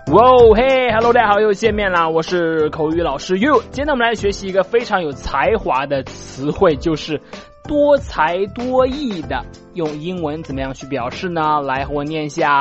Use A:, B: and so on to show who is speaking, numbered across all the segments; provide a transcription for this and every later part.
A: 哇嘿 ，Hello， 大家好，又见面啦！我是口语老师 You。今天呢，我们来学习一个非常有才华的词汇，就是多才多艺的。用英文怎么样去表示呢？来和我念一下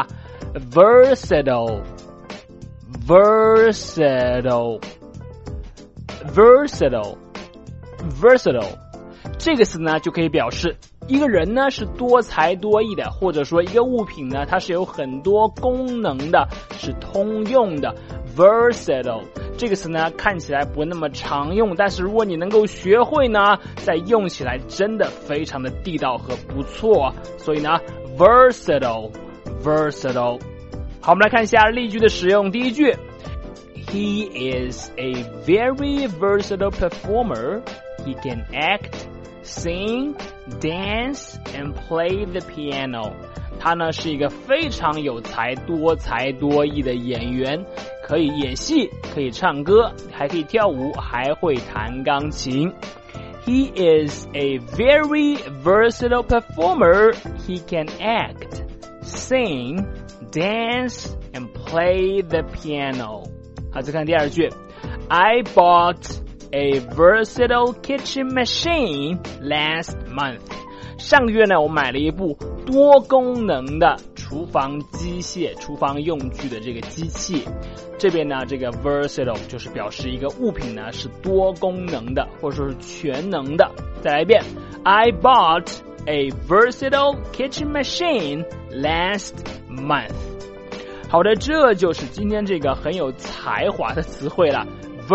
A: versatile。versatile。这个词呢，就可以表示一个人呢是多才多艺的，或者说一个物品呢，它是有很多功能的，是通用的。versatile 这个词呢，看起来不那么常用，但是如果你能够学会呢，再用起来真的非常的地道和不错。所以呢 versatile。好，我们来看一下例句的使用。第一句 He is a very versatile performer. He can act,Sing, dance, and play the piano. 他呢是一个非常有才多艺的演员，可以演戏，可以唱歌，还可以跳舞，还会弹钢琴。He is a very versatile performer. He can act, sing, dance, and play the piano. 好，再看第二句 I bought,A versatile kitchen machine last month. 上个月呢，我买了一部多功能的厨房机械、厨房用具的这个机器。这边呢，这个 versatile 就是表示一个物品呢是多功能的，或者说是全能的。再来一遍 I bought a versatile kitchen machine last month. 好的，这就是今天这个很有才华的词汇了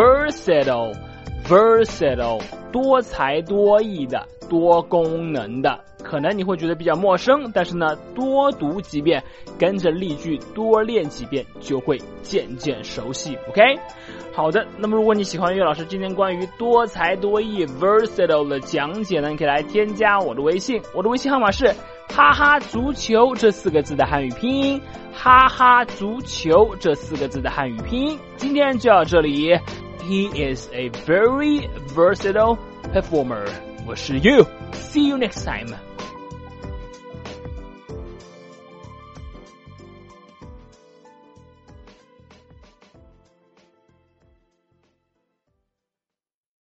A: versatile，多才多艺的，多功能的，可能你会觉得比较陌生，但是呢，多读几遍，跟着例句多练几遍，就会渐渐熟悉。OK， 好的。那么如果你喜欢岳老师今天关于多才多艺 versatile 的讲解呢，你可以来添加我的微信，我的微信号码是哈哈足球这4个字的汉语拼音，哈哈足球这4个字的汉语拼音。今天就到这里。He is a very versatile performer. 我是 You. See you next time.